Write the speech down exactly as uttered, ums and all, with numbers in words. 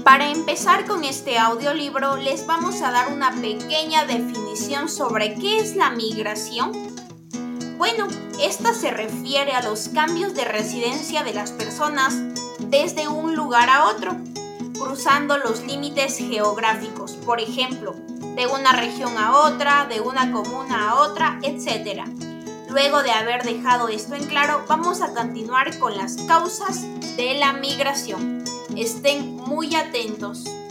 Para empezar con este audiolibro, les vamos a dar una pequeña definición sobre qué es la migración. Bueno, esta se refiere a los cambios de residencia de las personas desde un lugar a otro, cruzando los límites geográficos, por ejemplo, de una región a otra, de una comuna a otra, etcétera. Luego de haber dejado esto en claro, vamos a continuar con las causas de la migración. Estén muy atentos.